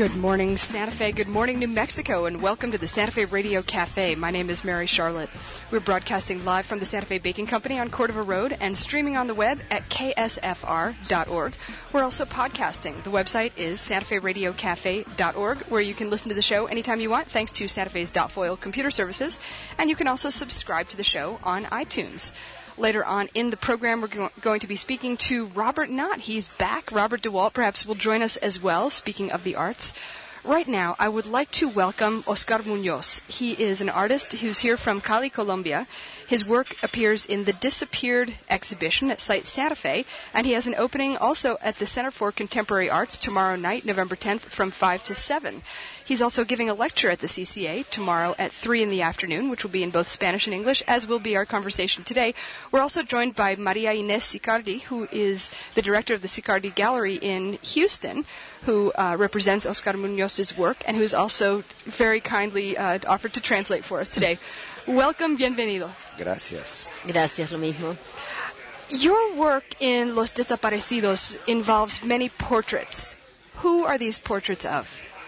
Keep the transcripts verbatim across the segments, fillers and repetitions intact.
Good morning, Santa Fe. Good morning, New Mexico, and welcome to the Santa Fe Radio Cafe. My name is Mary Charlotte. We're broadcasting live from the Santa Fe Baking Company on Cordova Road and streaming on the web at K S F R dot org. We're also podcasting. The website is Santa Fe Radio Cafe dot org, where you can listen to the show anytime you want, thanks to Santa Fe's Dotfoil computer services. And you can also subscribe to the show on iTunes. Later on in the program, we're go- going to be speaking to Robert Knott. He's back. Robert DeWalt perhaps will join us as well, speaking of the arts. Right now, I would like to welcome Oscar Munoz. He is an artist who's here from Cali, Colombia. His work appears in the Disappeared exhibition at Site Santa Fe, and he has an opening also at the Center for Contemporary Arts tomorrow night, November tenth, from five to seven. He's also giving a lecture at the C C A tomorrow at three in the afternoon, which will be in both Spanish and English, as will be our conversation today. We're also joined by Maria Inés Sicardi, who is the director of the Sicardi Gallery in Houston, who uh, represents Oscar Munoz's work, and who's also very kindly uh, offered to translate for us today. Welcome, bienvenidos. Gracias. Gracias, lo mismo. Your work in Los Desaparecidos involves many portraits. Who are these portraits of?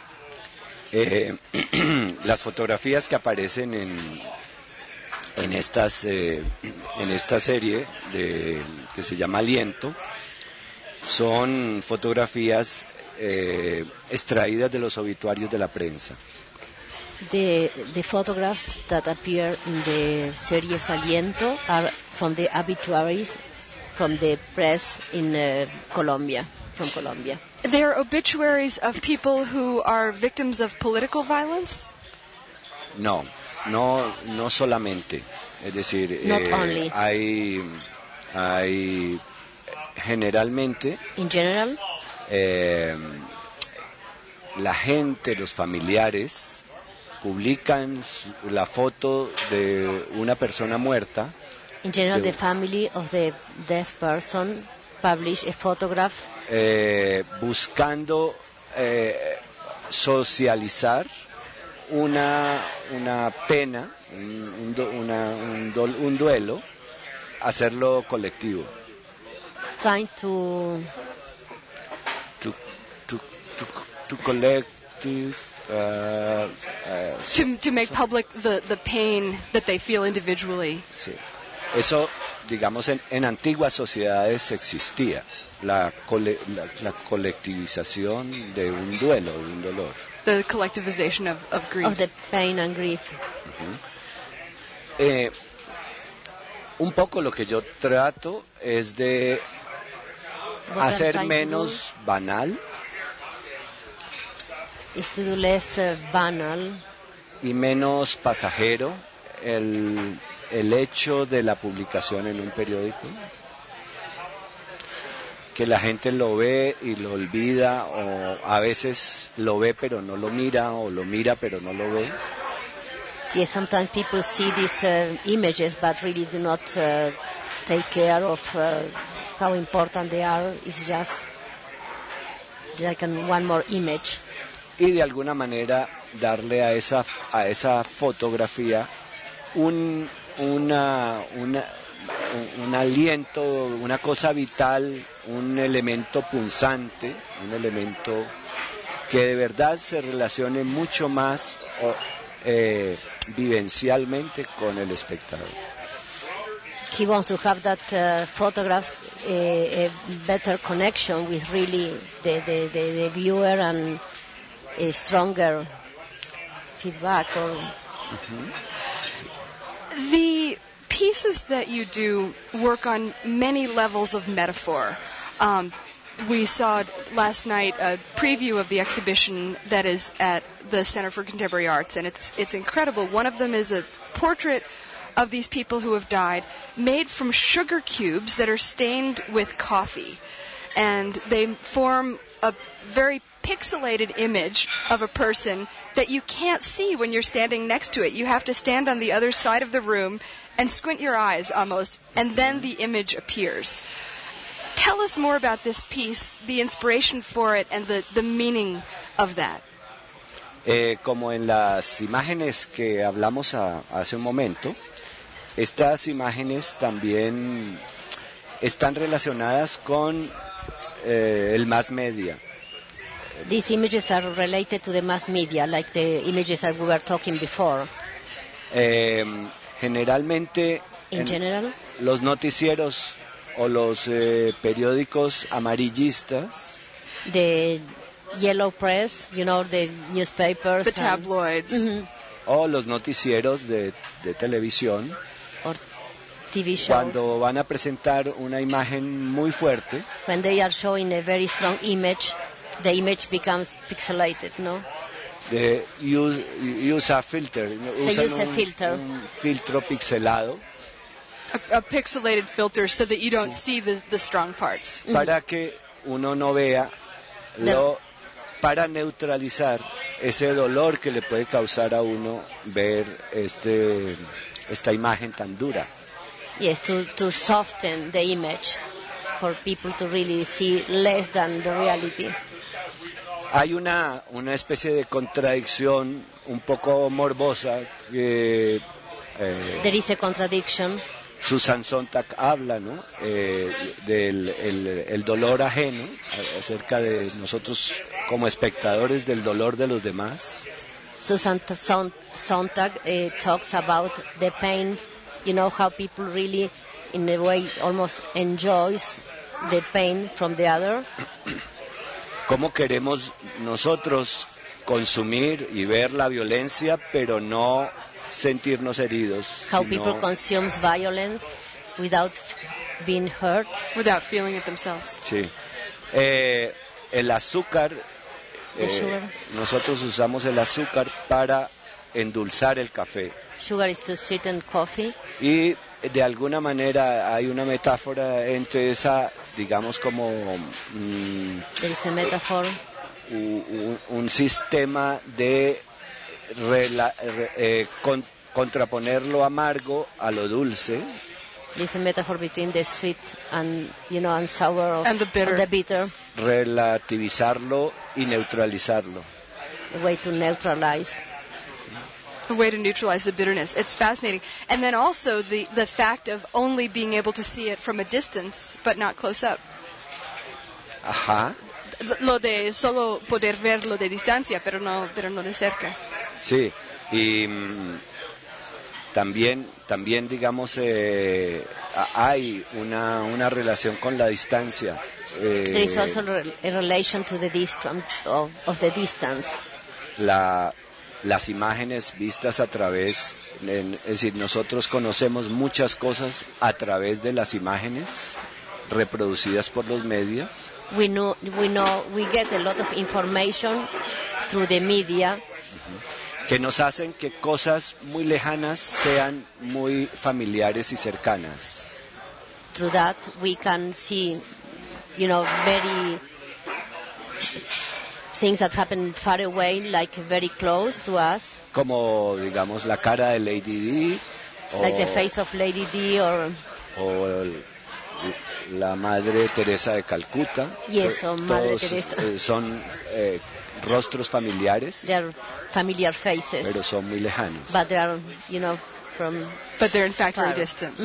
Eh, las fotografías que aparecen en en estas eh, en esta serie de, que se llama Aliento son fotografías eh, extraídas de los obituarios de la prensa. The, the photographs that appear in the series Aliento are from the obituaries from the press in uh, Colombia, from Colombia. They're obituaries of people who are victims of political violence? No, no, no solamente. Es decir, Not eh, only. hay, hay generalmente In general, eh, la gente, los familiares publican su- la foto de una persona muerta. in general, de- the family of the dead person publish a photograph Eh, buscando eh, socializar una, una pena, un, un, du- una- un dol- un duelo, hacerlo colectivo, trying to to, to, to, to collective, uh, uh, To, to make public the, the pain that they feel individually. sí. Eso, digamos, en, en antiguas sociedades existía, la, cole- la, la colectivización de un duelo, de un dolor. The collectivization of, of grief. of the pain and grief. Eh, un poco lo que yo trato es de What I'm hacer trying to menos banal do is to do less uh, banal y menos pasajero el, el hecho de la publicación en un periódico, que la gente lo ve y lo olvida, o a veces lo ve pero no lo mira, o lo mira pero no lo ve. Yes, sometimes people see these uh, images but really do not uh, take care of uh, how important they are. It's just like an, one more image. Y de alguna manera darle a esa a esa fotografía un una, una un, un aliento, una cosa vital, un elemento punzante, un elemento que de verdad se relacione mucho más o, eh, vivencialmente con el espectador. He wants to have that uh, photographs a, a better connection with really the, the, the, the viewer and a stronger feedback. Or The pieces that you do work on many levels of metaphor. Um, we saw last night a preview of the exhibition that is at the Center for Contemporary Arts, and it's it's incredible. One of them is a portrait of these people who have died, made from sugar cubes that are stained with coffee, and they form a very pixelated image of a person that you can't see when you're standing next to it. You have to stand on the other side of the room and squint your eyes almost, and then the image appears. Tell us more about this piece, the inspiration for it, and the, the meaning of that. Eh, como en las imágenes que hablamos a, hace un momento, estas imágenes también están relacionadas con eh, el mass media. these images are related to the mass media, like the images that we were talking before. Eh, generalmente In en general, los noticieros o los eh, periódicos amarillistas, the yellow press, you know, the newspapers, The and- tabloids. Mhm. o los noticieros de, de televisión, or T V shows, cuando van a presentar una imagen muy fuerte, when they are showing a very strong image, the image becomes pixelated, no? de, use, usa filter, usan use a un, filter. un filtro pixelado A, a pixelated filter so that you don't see the, the strong parts. para que uno no vea lo, para neutralizar ese dolor que le puede causar a uno ver este esta imagen tan dura. Yes, to, to soften the image for people to really see less than the reality. Hay una, una especie de contradicción un poco morbosa que eh, There is a contradiction. Susan Sontag habla, ¿no? Eh, del el, el dolor ajeno, a- acerca de nosotros como espectadores del dolor de los demás. Susan T- Son- Sontag uh, talks about the pain, you know, how people really, in a way, almost enjoys the pain from the other. Cómo queremos nosotros consumir y ver la violencia, pero no sentirnos heridos. How sino- people consumes violence without being hurt. Without feeling it themselves. Sí. Eh, el azúcar, The eh, sugar. nosotros usamos el azúcar para endulzar el café. Sugar is to sweeten coffee. Y de alguna manera hay una metáfora entre esa, digamos, como mm, There is a metaphor. u- un, un sistema de rela- re- eh, con- contraponer lo amargo a lo dulce, There is a metaphor between the sweet and, you know, and sour of, And the bitter. of the bitter. relativizarlo y neutralizarlo. A way to neutralize. A way to neutralize the bitterness. It's fascinating. And then also the, the fact of only being able to see it from a distance, but not close up. Ajá, Lo de solo poder verlo de distancia, pero no, pero no de cerca. sí. Y mm, también, también digamos, eh, a- hay una, una relación con la distancia. Eh, There is also re- a relation to the distance of, of the distance. la, las imágenes vistas a través, en- es decir, nosotros conocemos muchas cosas a través de las imágenes reproducidas por los medios. We know, we know, we get a lot of information through the media, Que nos hacen que cosas muy lejanas sean muy familiares y cercanas. through that we can see, you know, very things that happen far away, like very close to us, Como, digamos, la cara de Lady Di o, like the face of Lady Di or o el- la Madre Teresa de Calcuta. Yes, o Madre Todos, Teresa. eh, son eh, rostros familiares, their familiar faces, pero son muy lejanos. but they are, you know, from But they're in fact very Far. distant.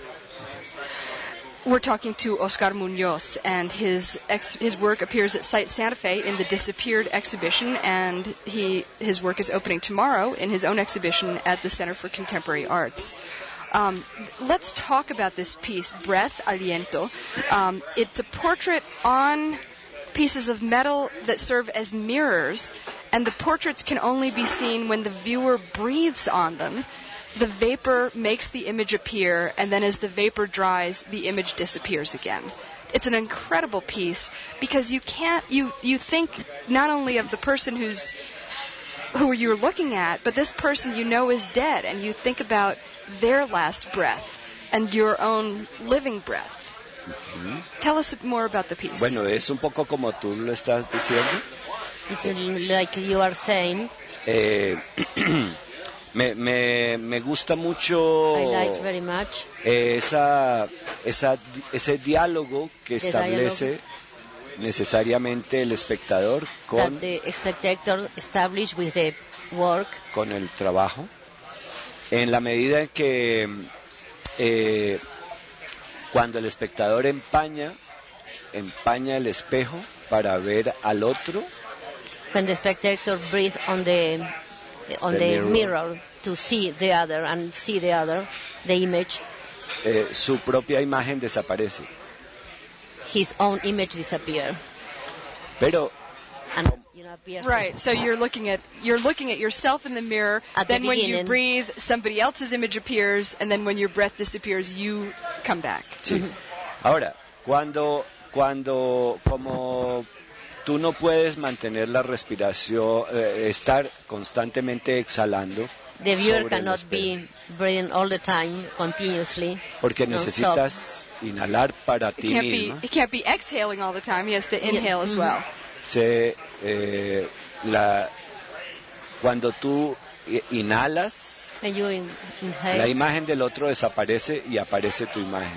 We're talking to Oscar Munoz, and his ex- his work appears at Site Santa Fe in the Disappeared exhibition, and he his work is opening tomorrow in his own exhibition at the Center for Contemporary Arts. Um, let's talk about this piece, Breath, Aliento. Um, it's a portrait on pieces of metal that serve as mirrors, and the portraits can only be seen when the viewer breathes on them. The vapor makes the image appear, and then as the vapor dries, the image disappears again. It's an incredible piece because you can't you you think not only of the person who's who you're looking at, but this person you know is dead, and you think about their last breath and your own living breath. Tell us more about the piece. Bueno, es un poco como tú lo estás diciendo. it's like you are saying. Eh, me, me, me gusta mucho I like very much eh, esa, esa, ese diálogo que The establece necesariamente el espectador that con, the spectator established with the work, con el trabajo, en la medida en que eh, cuando el espectador empaña, empaña el espejo para ver al otro, When the spectator breathes on the on The the, mirror. mirror. to see the other and see the other, the image, eh, su propia imagen desaparece. his own image disappear Pero and you know appears. Right. So you're looking at you're looking at yourself in the mirror. At the then when you beginning. breathe, somebody else's image appears, and then when your breath disappears, you come back. sí. Ahora, cuando, cuando, como tú no puedes mantener la respiración, eh, estar constantemente exhalando, The viewer sobre el cannot espejo, be breathing all the time continuously. porque non-stop. necesitas inhalar para He ti can't be misma. he can't be exhaling all the time. He has to inhale as well. Se, eh, la, cuando tú i- inhalas, When you in, la inhale, imagen del otro desaparece y aparece tu imagen.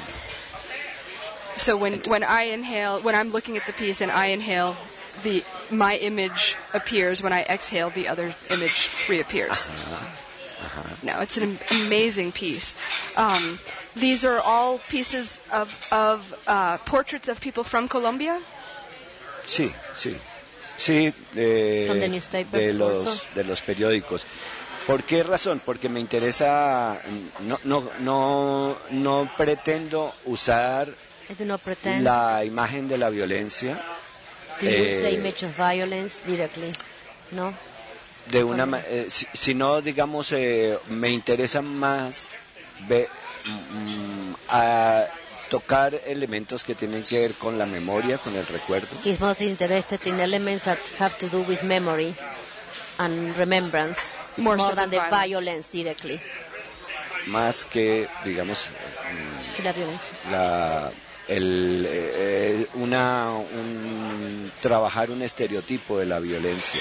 So when when I inhale, when I'm looking at the piece and I inhale, the my image appears. When I exhale, the other image reappears. No, it's an am- amazing piece. Um, these are all pieces of of uh, portraits of people from Colombia. Sí, sí. Sí, eh, From the newspapers de, los, also. de los periódicos. ¿Por qué razón? Porque me interesa, no, no, no, no pretendo usar I do not pretend la imagen de la violencia to use the eh, image of violence directly. No, de una, ma- eh, si- sino, digamos, eh, me interesa más ve- mm, a tocar elementos que tienen que ver con la memoria, con el recuerdo. he's most interested in elements that have to do with memory and remembrance More so than than the violence. violence directly. Más que, digamos, La violencia. la, el, eh, una, un, trabajar un estereotipo de la violencia.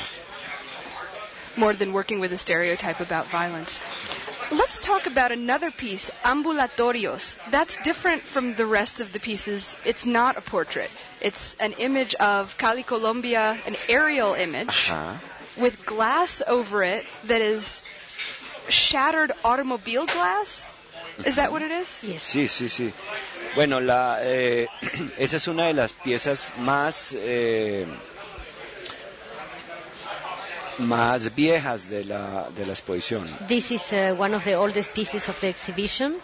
More than working with a stereotype about violence. Let's talk about another piece, Ambulatorios. That's different from the rest of the pieces. It's not a portrait. It's an image of Cali, Colombia, an aerial image Ajá. with glass over it that is shattered automobile glass. Is that what it is? Yes. Sí, sí, sí. Bueno, la, eh, esa es una de las piezas más, eh, más viejas de la, de la exposición. This is uh, one of the oldest pieces of the exhibition.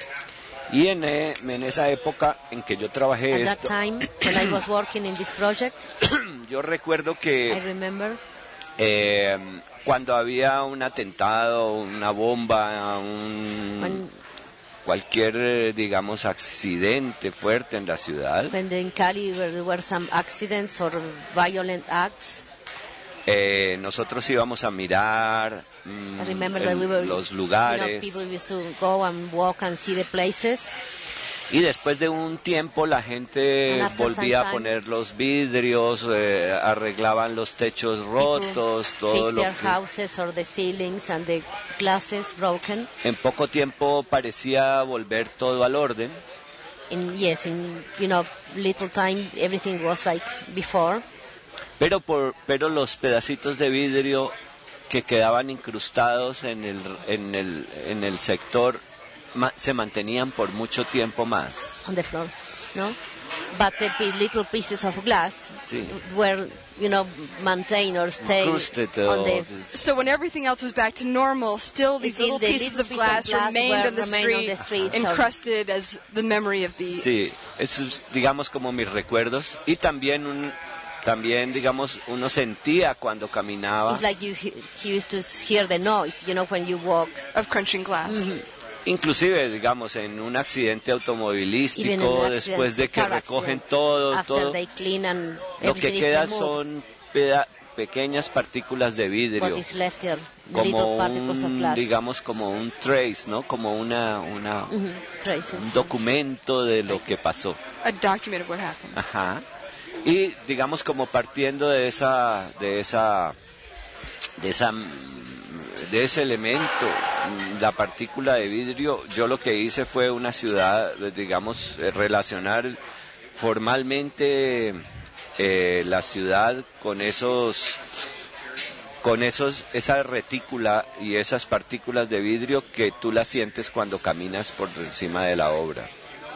Y en, eh, en esa época en que yo trabajé At that esto, time, when I was working in this project, yo recuerdo I que remember eh, cuando había un atentado, una bomba, un, when, cualquier, eh, digamos, accidente fuerte en la ciudad, when in Cali where there were some accidents or violent acts. eh, nosotros íbamos a mirar mm, I remember el- that we were, los you know, lugares, people used to go and walk and see the places. y después de un tiempo la gente And after volvía some a time, poner los vidrios, eh, arreglaban los techos rotos, todo Fix lo their que houses or the ceilings and the glasses broken. en poco tiempo parecía volver todo al orden. In yes, in you know little time everything was like before. Pero, por, pero los pedacitos de vidrio que quedaban incrustados en el, en el, en el sector ma- se mantenían por mucho tiempo más. On the floor, no? But the pi- little pieces of glass Sí. were, you know, maintained or stayed Incrusted, on uh, the. So when everything else was back to normal, still these Still little the pieces little of piece of glass, glass remained were- on the remained street, on the streets of- encrusted as the memory of the... Sí, eso es, digamos, como mis recuerdos. Y también, un, también digamos, uno sentía cuando caminaba, It's like you, he- you used to hear the noise, you know, when you walk. of crunching glass. inclusive, digamos, en un accidente Even in automovilístico, an después accident, de que car recogen accident, todo, after todo, they clean and lo que everything is queda removed, son peda- pequeñas partículas de what vidrio, is left here, little como particles of un, glass. digamos, como un trace, ¿no? Como una, una, Mhm, traces. un documento de lo que pasó. A document of what happened. Ajá. Y digamos como partiendo de esa, de esa, de esa, de ese elemento, la partícula de vidrio, yo lo que hice fue una ciudad, digamos, eh, relacionar formalmente eh, la ciudad con esos, con esos, esa retícula y esas partículas de vidrio que tú las sientes cuando caminas por encima de la obra.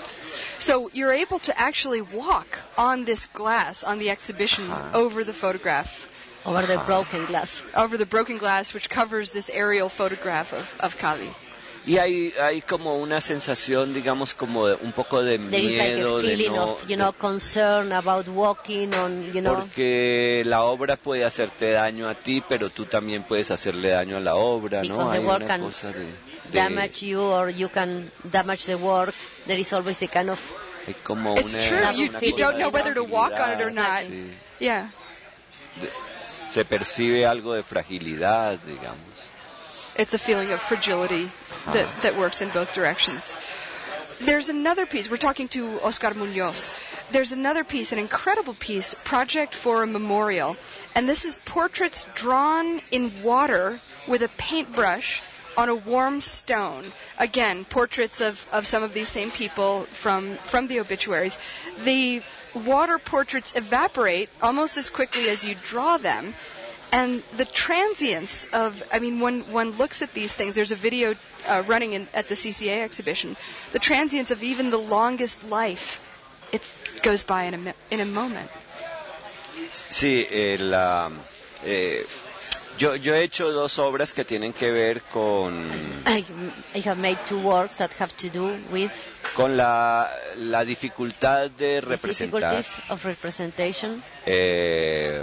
So you're able to actually walk on this glass on the exhibition Ajá. over the photograph. Over the Ajá. broken glass. over the broken glass which covers this aerial photograph of, of Cali. Y hay, hay como una sensación, digamos, como de, un poco de There is like a miedo, de feeling no, of, you know, de- concern about walking on, you know, porque la obra puede hacerte daño a ti, pero tú también puedes hacerle daño a la obra, ¿no? Because the Hay work una can cosa de, de- damage you or you can damage the work. There is always the kind of, hay como It's una, true. You, una you cosa don't know de whether to walk on it or not. fragilidad, sí. Yeah. De- se percibe algo de fragilidad, digamos. It's a feeling of fragility that, that works in both directions. There's another piece. We're talking to Oscar Munoz. There's another piece, an incredible piece, Project for a Memorial. And this is portraits drawn in water with a paintbrush on a warm stone. Again, portraits of, of some of these same people from, from the obituaries. The water portraits evaporate almost as quickly as you draw them. And the transience of, I mean, when one looks at these things, there's a video uh, running in, at the C C A exhibition, the transience of even the longest life, it goes by in a, mi- in a moment. Sí, el, ah, eh, yo, yo he hecho dos obras que tienen que ver con, I, I have made two works that have to do with con la, la dificultad de the representar. difficulties of representation. Eh,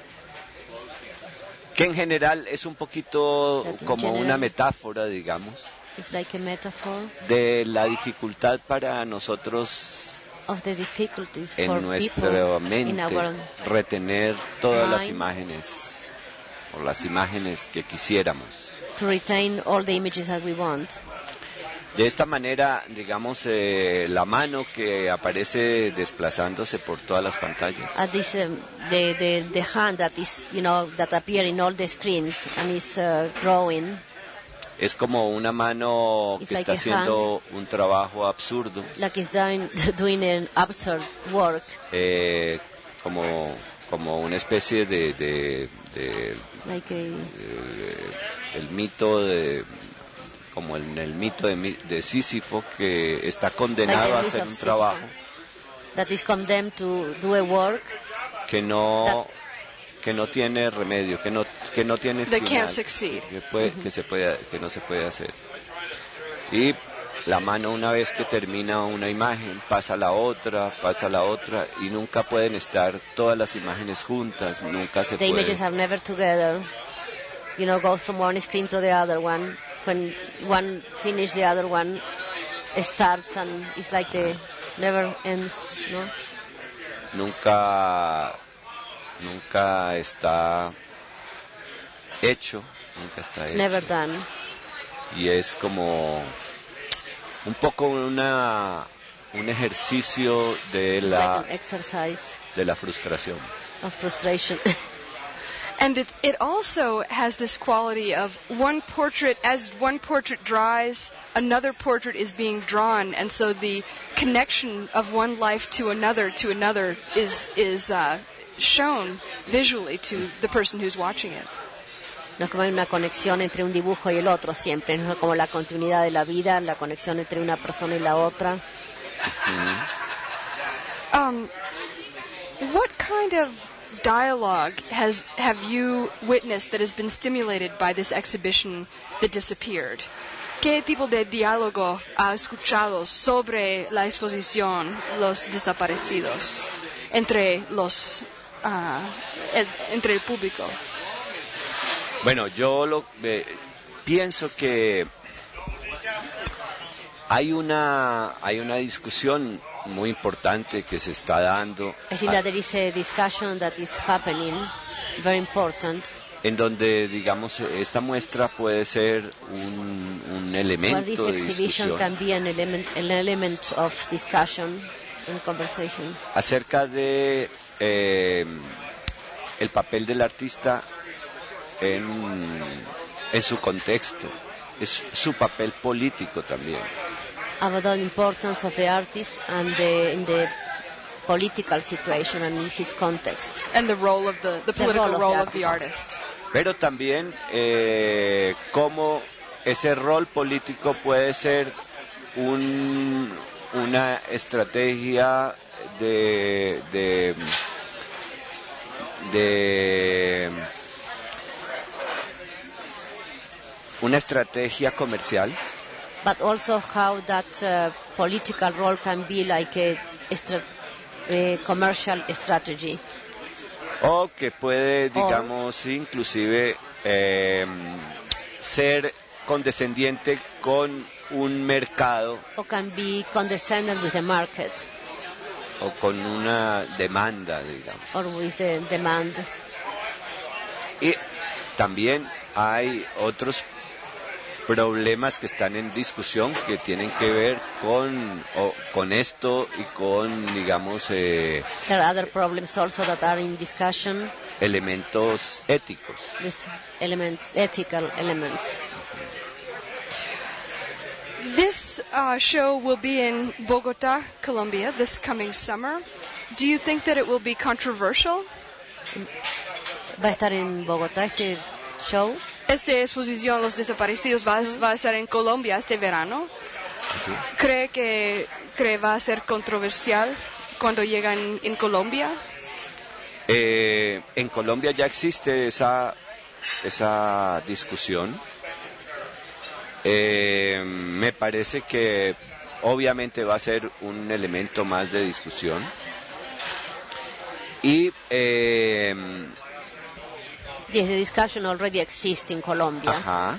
que en general es un poquito That in como general- una metáfora, digamos, It's like a metaphor de la dificultad para nosotros of the difficulties en for nuestra people mente in our retener todas las mind. imágenes o las imágenes que quisiéramos. to retain all the images that we want. De esta manera, digamos, eh, la mano que aparece desplazándose por todas las pantallas At this, um, the, the the hand that is, you know, that appear in all the screens and is uh, growing, es como una mano It's que like está a haciendo un trabajo absurdo, like it's doing doing an absurd work, eh, como, como una especie de, de, de like a el mito de como en el mito de, Mi- de Sísifo, que está condenado Like the a myth hacer of un Sísifo. trabajo that is condemned to do a work que no que no tiene remedio, que no que no tiene That final, can't succeed. que, puede- que se puede que no se puede hacer. Y la mano, una vez que termina una imagen, pasa a la otra, pasa a la otra, y nunca pueden estar todas las imágenes juntas, nunca se the images puede. are never together. You know, go from one screen to the other one. When one finish, the other one starts, and it's like the never ends. No, Nunca nunca está hecho, nunca está it's hecho. never done. Y es como un poco una un ejercicio de It's la like an exercise de la frustración. of frustration. And it, it also has this quality of one portrait, as one portrait dries, another portrait is being drawn, and so the connection of one life to another to another is is uh, shown visually to the person who's watching it. No es como hay una conexión entre un dibujo y el otro siempre, no es como la continuidad de la vida, la conexión entre una persona y la otra. Um, what kind of dialogue has have you witnessed that has been stimulated by this exhibition, The Disappeared? ¿Qué tipo de diálogo ha escuchado sobre la exposición Los Desaparecidos entre los ah, el- entre el público? Bueno, yo lo eh, pienso que hay una hay una discusión muy importante que se está dando I think that there is a discussion that is happening, very important, en donde, digamos, esta muestra puede ser un, un where elemento this de exhibition discusión can be an element, an element of discussion and conversation acerca de eh, el papel del artista en, en su contexto, es su papel político también. about the importance of the artist and the, in the political situation and in his context. And the role of the, the The political role of role the of the artist. Pero también eh, cómo ese rol político puede ser un, una estrategia de, de, de una estrategia comercial, but also how that uh, political role can be like a, stra- a commercial strategy. o que puede, digamos, inclusive eh, ser condescendiente con un mercado Or can be condescending with the market o con una demanda, digamos. or with the demand. Y también hay otros problemas que están en discusión que tienen que ver con, o, con esto y con, digamos, eh, There are other problems also that are in discussion elementos éticos. with elements, ethical elements. This uh, show will be in Bogota, Colombia, this coming summer. Do you think that it will be controversial? Va a estar en Bogotá este show. Esta exposición Los Desaparecidos va, va a estar en Colombia este verano. ¿Así? ¿Cree que cree va a ser controversial cuando llegan en Colombia? Eh, en Colombia ya existe esa, esa discusión. Eh, me parece que obviamente va a ser un elemento más de discusión. Y eh, Yes, the discussion already exists in Colombia. ajá,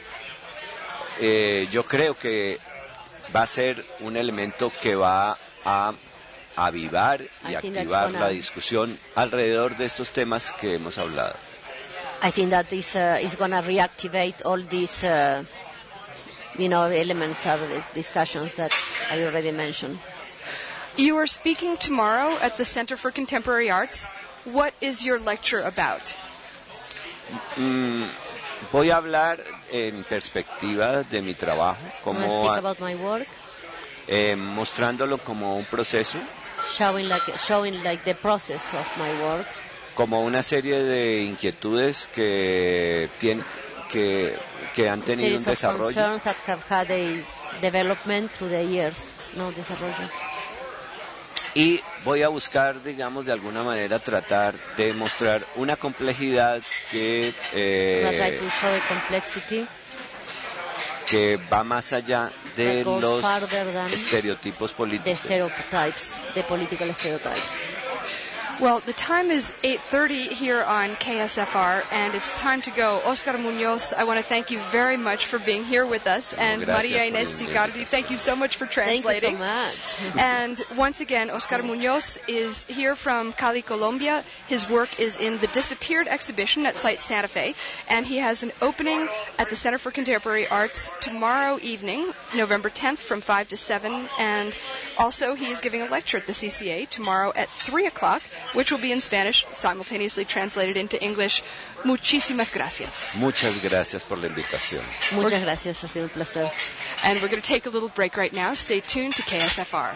eh, yo creo que va a ser un elemento que va a avivar y I think that's activar gonna- la discusión alrededor de estos temas que hemos hablado. I think that this uh, is going to reactivate all these, uh, you know, elements of the discussions that I already mentioned. You are speaking tomorrow at the Center for Contemporary Arts. What is your lecture about? Mm, voy a hablar en perspectiva de mi trabajo, I'm going to como speak a- about my work, eh, mostrándolo como un proceso, showing like showing like the process of my work, como una serie de inquietudes que tienen que, que han tenido un series of desarrollo concerns that have had a development through the years. No desarrollo. y voy a buscar, digamos, de alguna manera tratar de mostrar una complejidad que I'm going to try eh, to show a complexity que va más allá de that goes los farther than estereotipos the políticos. stereotypes, the political stereotypes. Well, the time is eight thirty here on K S F R, and it's time to go. Oscar Munoz, I want to thank you very much for being here with us. And gracias Maria por Inés la Sicardi, thank you so much for Thank you so translating. much. And once again, Oscar Munoz is here from Cali, Colombia. His work is in the Disappeared exhibition at Site Santa Fe, and he has an opening at the Center for Contemporary Arts tomorrow evening, November tenth, from five to seven. And also, he is giving a lecture at the C C A tomorrow at three o'clock, which will be in Spanish, simultaneously translated into English. Muchísimas gracias. Muchas gracias por la invitación. Muchas gracias, ha sido un placer. And we're going to take a little break right now. Stay tuned to K S F R.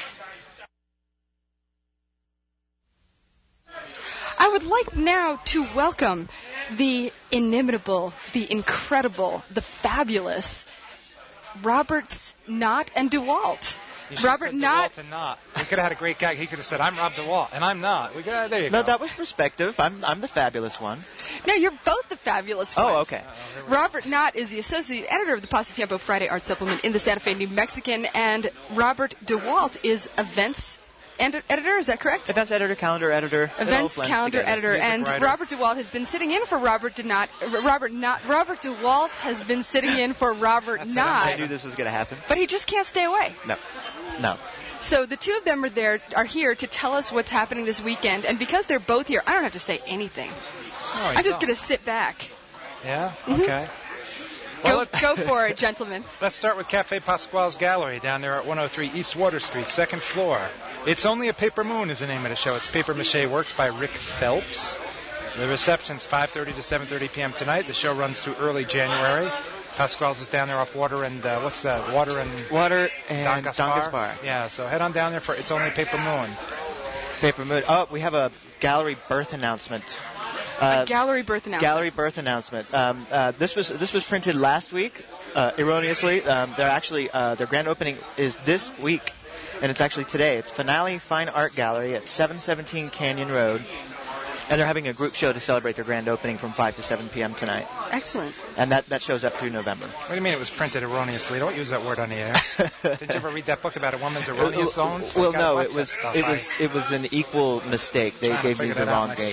I would like now to welcome the inimitable, the incredible, the fabulous Roberts, Knott, and DeWalt. You should have Robert said Knott. DeWalt and Knott. We could have had a great gag. He could have said, "I'm Rob DeWalt," and I'm not. We could, uh, there you No, go. that was perspective. I'm I'm the fabulous one. No, you're both the fabulous Oh, ones. okay. Robert Knott is the associate editor of the Pasatiempo Friday Art Supplement in the Santa Fe New Mexican, and Robert DeWalt is events ed- editor. Is that correct? Events editor, calendar editor. it all Events blends calendar together. editor, Music and writer. Robert DeWalt has been sitting in for Robert Knott. Robert Knott. Robert DeWalt has been sitting in for Robert That's what I'm I Knott, knew this was going to happen. but he just can't stay away. No, no. So the two of them are there, are here to tell us what's happening this weekend, and because they're both here, I don't have to say anything. Oh, I'm just don't. going to sit back. Yeah. Okay. Well, Go, let- go for it, gentlemen. Let's start with Cafe Pasquale's Gallery down there at one oh three East Water Street, second floor. It's Only a Paper Moon is the name of the show. It's paper mache works by Rick Phelps. The reception's five thirty to seven thirty p.m. tonight. The show runs through early January. Pasquale's is down there off Water and uh, what's that? Water and Water and Don Don Gaspar. Gaspar. Yeah. So head on down there for It's Only a Paper Moon. Paper Moon. Oh, we have a gallery birth announcement. A gallery birth announcement. Gallery birth announcement. Um, uh, this was this was printed last week, uh, erroneously. Um, they're actually uh, their grand opening is this week, and it's actually today. It's Finale Fine Art Gallery at seven seventeen Canyon Road. And they're having a group show to celebrate their grand opening from five to seven p.m. tonight. Excellent. And that, that shows up through November. What do you mean it was printed erroneously? Don't use that word on the air. Did you ever read that book about a woman's erroneous zones? Well, no, it was it was it was an equal mistake. They gave me the wrong date.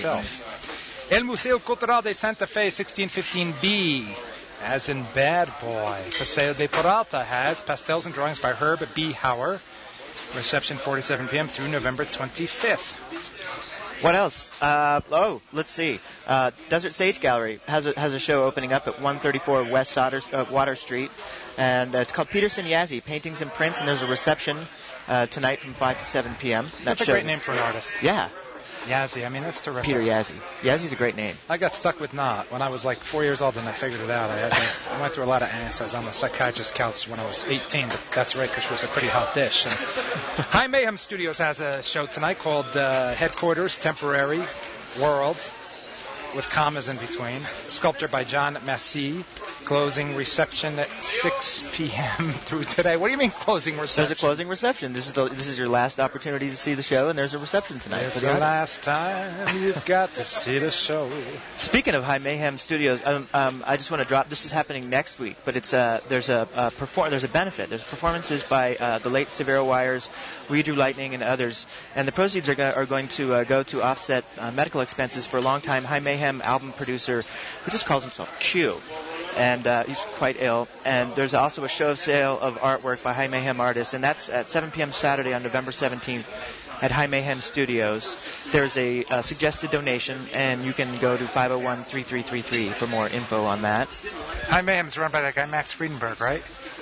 El Museo Cultural de Santa Fe, sixteen fifteen B, as in Bad Boy. Paseo de Peralta has pastels and drawings by Herb B. Hauer. Reception four to seven p.m. through November twenty-fifth. What else? Uh, oh, let's see. Uh, Desert Sage Gallery has a, has a show opening up at one thirty-four West Sauter, uh, Water Street, and uh, it's called Peterson Yazzie, Paintings and Prints, and there's a reception uh, tonight from five to seven p.m. That That's a show, great name for an artist. Yeah. Yazzie, I mean, that's terrific. Peter Yazzie. Yazzie's a great name. I got stuck with knot when I was like four years old and I figured it out. I, had to, I went through a lot of angst. I was on the psychiatrist's couch when I was eighteen, but that's right because she was a pretty hot dish. And High Mayhem Studios has a show tonight called uh, Headquarters Temporary World, with commas in between. Sculpture by John Massey. Closing reception at six p.m. through today. What do you mean closing reception? There's a closing reception. This is the, this is your last opportunity to see the show, and there's a reception tonight. It's for the, the last time you've got to see the show. Speaking of High Mayhem Studios, um, um, I just want to drop. This is happening next week, but it's uh, there's a uh, perform there's a benefit. There's performances by uh, the late Severo Wires, We Drew Lightning, and others, and the proceeds are, go- are going to uh, go to offset uh, medical expenses for a longtime High Mayhem album producer who just calls himself Q. And uh, he's quite ill. And there's also a show sale of artwork by High Mayhem artists, and that's at seven p.m. Saturday on November seventeenth at High Mayhem Studios. There's a uh, suggested donation, and you can go to five oh one, three three three three for more info on that. High Mayhem's run by that guy Max Friedenberg, right?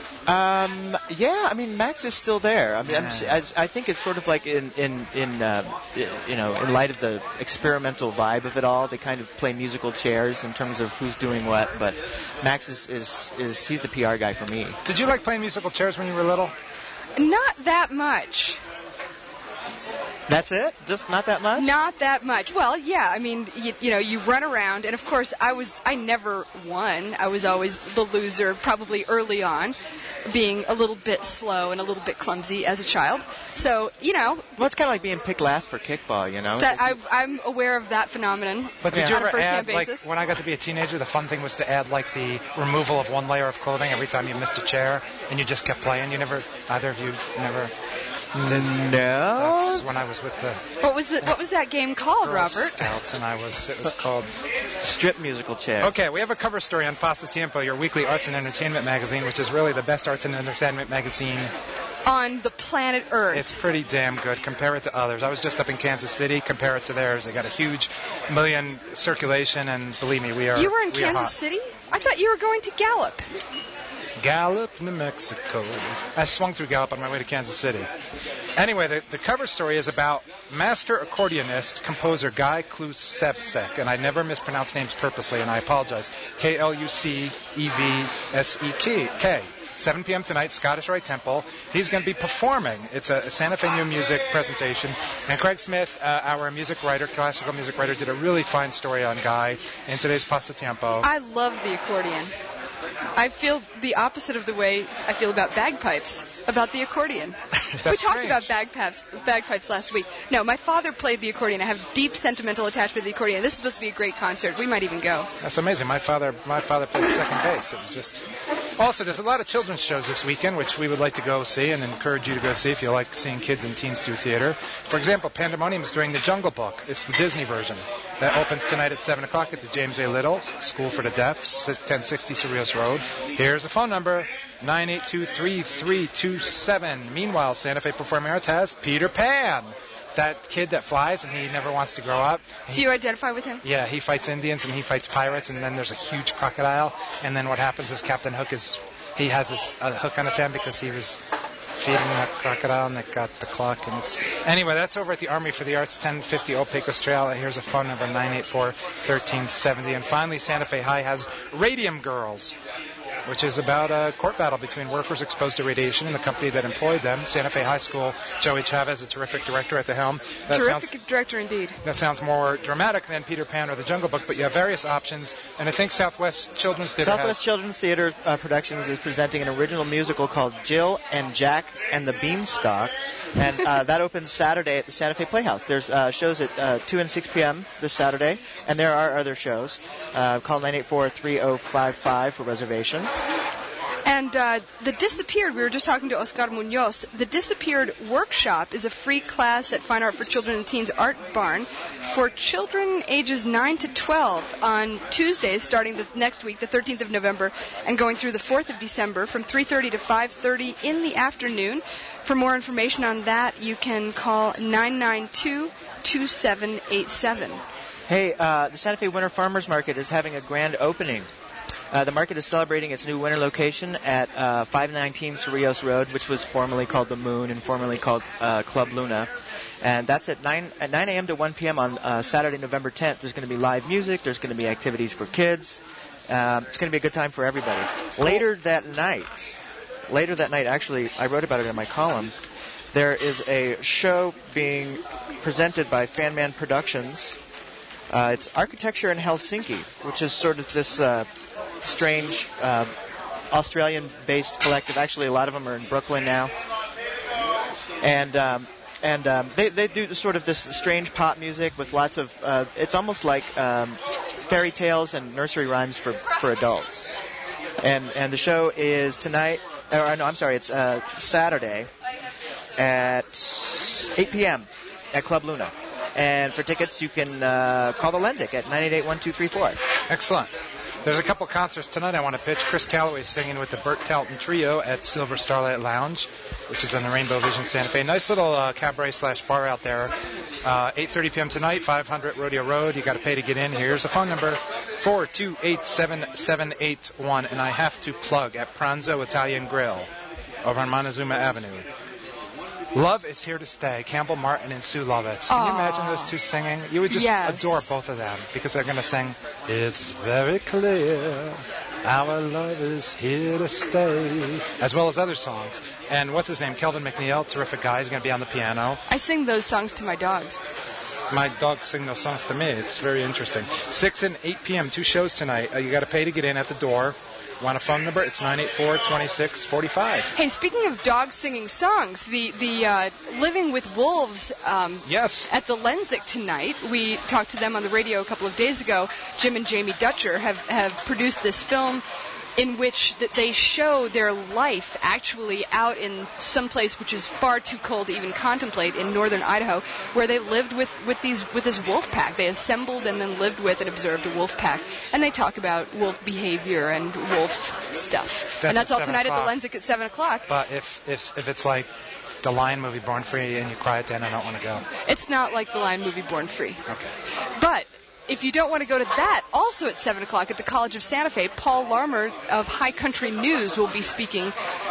Um, yeah, I mean, Max is still there. I mean, I'm, Yeah. I, I think it's sort of like in in in uh, you know, in light of the experimental vibe of it all, they kind of play musical chairs in terms of who's doing what. But Max is is, is he's the P R guy for me. Did you like playing musical chairs when you were little? Not that much. That's it? Just not that much? Not that much. Well, yeah. I mean, you, you know, you run around, and of course, I was. I never won. I was always the loser, probably early on, being a little bit slow and a little bit clumsy as a child. So, you know, Well, it's kind of like being picked last for kickball, you know? that I, I'm aware of that phenomenon. But did on you a ever first-hand add, like, basis. when I got to be a teenager, the fun thing was to add, like, the removal of one layer of clothing every time you missed a chair, and you just kept playing? You never, either of you never did? No. That's when I was with the What was the, What was that game called, Girl Robert? Scouts, and I was, it was called... Strip musical chair. Okay, we have a cover story on Pasta Tiempo, your weekly arts and entertainment magazine, which is really the best arts and entertainment magazine. On the planet Earth. It's pretty damn good. Compare it to others. I was just up in Kansas City. Compare it to theirs. They got a huge million circulation, and believe me, we are. You were in we are Kansas hot. City? I thought you were going to Gallup. Gallup, New Mexico. I swung through Gallup on my way to Kansas City. Anyway, the, the cover story is about master accordionist, composer Guy Klusevsek, and I never mispronounce names purposely, and I apologize. K L U C E V S E K. seven p.m. tonight, Scottish Rite Temple. He's going to be performing. It's a Santa Fe New Music presentation. And Craig Smith, uh, our music writer, classical music writer, did a really fine story on Guy in today's Pasta Tiempo. I love the accordion. I feel the opposite of the way I feel about bagpipes, about the accordion. we talked strange. about bagpipes, bagpipes last week. No, my father played the accordion. I have deep sentimental attachment to the accordion. This is supposed to be a great concert. We might even go. That's amazing. My father, my father played second base. It was just. Also, there's a lot of children's shows this weekend, which we would like to go see and encourage you to go see if you like seeing kids and teens do theater. For example, Pandemonium is during the Jungle Book. It's the Disney version. That opens tonight at seven o'clock at the James A. Little School for the Deaf, ten sixty Cerritos Road. Here's a phone number, nine eight two, three three two seven. Meanwhile, Santa Fe Performing Arts has Peter Pan. That kid that flies and he never wants to grow up. Do you identify with him? Yeah, he fights Indians and he fights pirates, and then there's a huge crocodile. And then what happens is Captain Hook is he has his, a hook on his hand because he was feeding that crocodile, and it got the clock. And it's anyway. That's over at the Army for the Arts, ten fifty Old Pecos Trail. Here's a phone number, nine eight four, one three seven zero. And finally, Santa Fe High has Radium Girls. which is about a court battle between workers exposed to radiation and the company that employed them, Santa Fe High School. Joey Chavez, a terrific director at the helm. That Terrific sounds, director indeed. that sounds more dramatic than Peter Pan or The Jungle Book, but you have various options, and I think Southwest Children's Theater Southwest has... Children's Theater uh, Productions is presenting an original musical called Jill and Jack and the Beanstalk, and uh, that opens Saturday at the Santa Fe Playhouse. There's uh, shows at uh, two and six p.m. this Saturday, and there are other shows. Uh, call nine eight four, three oh five five for reservations. And uh, The Disappeared, we were just talking to Oscar Munoz. The Disappeared Workshop is a free class at Fine Art for Children and Teens Art Barn for children ages nine to twelve on Tuesdays starting the next week, the thirteenth of November, and going through the fourth of December from three thirty to five thirty in the afternoon. For more information on that, you can call nine nine two, two seven eight seven. Hey, uh, the Santa Fe Winter Farmers Market is having a grand opening. Uh, the market is celebrating its new winter location at uh, five nineteen Cerrillos Road, which was formerly called The Moon and formerly called uh, Club Luna. And that's at nine at nine a.m. to one p.m. on uh, Saturday, November tenth. There's going to be live music. There's going to be activities for kids. Um, it's going to be a good time for everybody. Later that night, later that night, actually, I wrote about it in my column. There is a show being presented by Fan Man Productions. Uh, it's Architecture in Helsinki, which is sort of this uh, strange uh, Australian-based collective. Actually, a lot of them are in Brooklyn now. And um, and um, they, they do sort of this strange pop music with lots of... Uh, it's almost like um, fairy tales and nursery rhymes for, for adults. And and the show is tonight... Or, no, I'm sorry, it's uh, Saturday at eight p.m. at Club Luna. And for tickets, you can uh, call the Lensic at nine eight eight, one two three four. Excellent. There's a couple concerts tonight I want to pitch. Chris Calloway singing with the Burt Talton Trio at Silver Starlight Lounge, which is on the Rainbow Vision Santa Fe. Nice little uh, cabaret slash bar out there. Uh, eight thirty p.m. tonight, five hundred Rodeo Road. You got to pay to get in. Here's the phone number, four two eight, seven seven eight one. And I have to plug at Pranzo Italian Grill over on Montezuma Avenue. Love is here to stay. Campbell Martin and Sue Lovitz. Can you imagine those two singing? You would just Yes. adore both of them because they're going to sing, "It's very clear our love is here to stay," as well as other songs. And what's his name? Kelvin McNeil, terrific guy. He's going to be on the piano. I sing those songs to my dogs. My dogs sing those songs to me. It's very interesting. six and eight p.m., two shows tonight. Uh, you got to pay to get in at the door. Want a phone number? It's nine eight four, two six four five. Hey, speaking of dogs singing songs, the the uh, Living with Wolves um, Yes. at the Lensic tonight, we talked to them on the radio a couple of days ago. Jim and Jamie Dutcher have, have produced this film in which that they show their life actually out in some place which is far too cold to even contemplate in northern Idaho, where they lived with, with these with this wolf pack. They assembled and then lived with and observed a wolf pack, and they talk about wolf behavior and wolf stuff. That's and that's at all seven tonight o'clock. at the Lensic at seven o'clock. But if, if if it's like the Lion movie Born Free and you cry at the end, I don't want to go. It's not like the Lion movie Born Free. Okay. But if you don't want to go to that, also at seven o'clock at the College of Santa Fe, Paul Larmer of High Country News will be speaking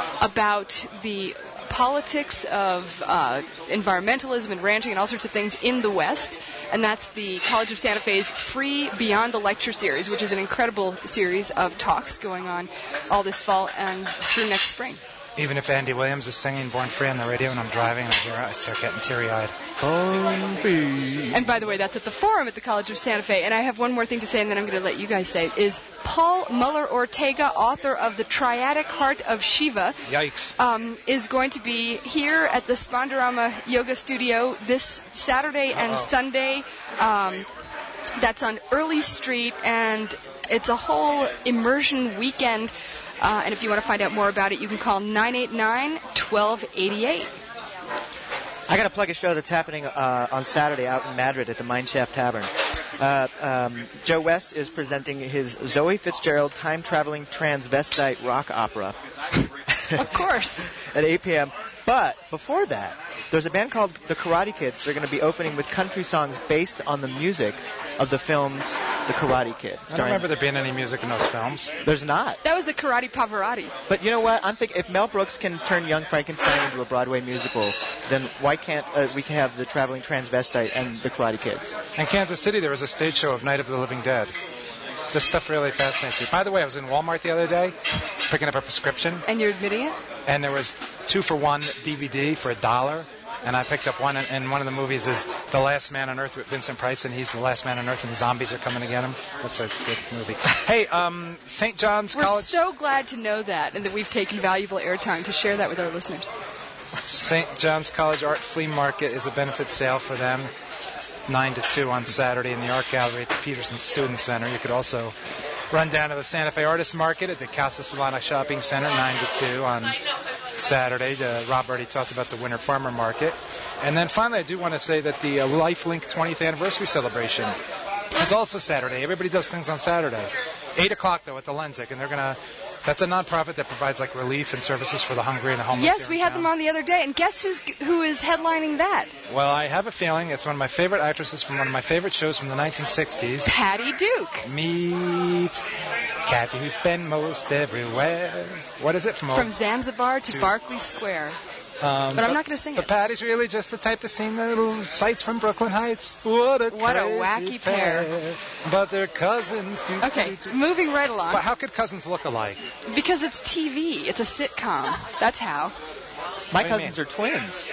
about the politics of uh, environmentalism and ranching and all sorts of things in the West. And that's the College of Santa Fe's free Beyond the Lecture series, which is an incredible series of talks going on all this fall and through next spring. Even if Andy Williams is singing Born Free on the radio and I'm driving and I hear it, I start getting teary-eyed. Born Free. And by the way, that's at the Forum at the College of Santa Fe. And I have one more thing to say, and then I'm going to let you guys say it, is Paul Muller-Ortega, author of The Triadic Heart of Shiva, Yikes. um, is going to be here at the Spondarama Yoga Studio this Saturday and Uh-oh. Sunday. Um, that's on Early Street, and it's a whole immersion weekend. Uh, and if you want to find out more about it, you can call nine eight nine, one two eight eight. I got to plug a show that's happening uh, on Saturday out in Madrid at the Mineshaft Tavern. Uh, um, Joe West is presenting his Zoe Fitzgerald time-traveling transvestite rock opera. Of course. At eight p.m. But before that, there's a band called the Karate Kids. They're going to be opening with country songs based on the music of the films The Karate Kid. I don't remember there being any music in those films. There's not. That was the Karate Pavarotti. But you know what? I'm thinking if Mel Brooks can turn Young Frankenstein into a Broadway musical, then why can't uh, we can have the Traveling Transvestite and the Karate Kids? In Kansas City, there was a stage show of Night of the Living Dead. This stuff really fascinates me. By the way, I was in Walmart the other day. picking up a prescription. And you're admitting it? And there was two for one D V D for a dollar. And I picked up one, and, and one of the movies is The Last Man on Earth with Vincent Price, and he's the last man on Earth, and the zombies are coming to get him. That's a good movie. Hey, um, Saint John's We're College... so glad to know that, and that we've taken valuable airtime to share that with our listeners. Saint John's College Art Flea Market is a benefit sale for them. It's nine to two on Saturday in the Art Gallery at the Peterson Student Center. You could also run down to the Santa Fe Artist Market at the Casa Solana Shopping Center, nine to two on Saturday. Uh, Rob already talked about the Winter Farmer Market. And then finally, I do want to say that the uh, LifeLink twentieth Anniversary Celebration is also Saturday. Everybody does things on Saturday. eight o'clock, though, at the Lenzik, and they're going to... That's a nonprofit that provides like relief and services for the hungry and the homeless. Yes, we had them on the other day, and guess who's who is headlining that? Well, I have a feeling it's one of my favorite actresses from one of my favorite shows from the nineteen sixties. Patty Duke. Meet Kathy, who's been most everywhere. What is it? From From Zanzibar to, to Barclay Square. Um, but I'm not going to sing but it. But Patty's really just the type that's seen the little sights from Brooklyn Heights. What a what a crazy wacky pair. pair. But they're cousins. Do, okay, do, do. moving right along. But how could cousins look alike? Because it's T V. It's a sitcom. That's how. My cousins are twins.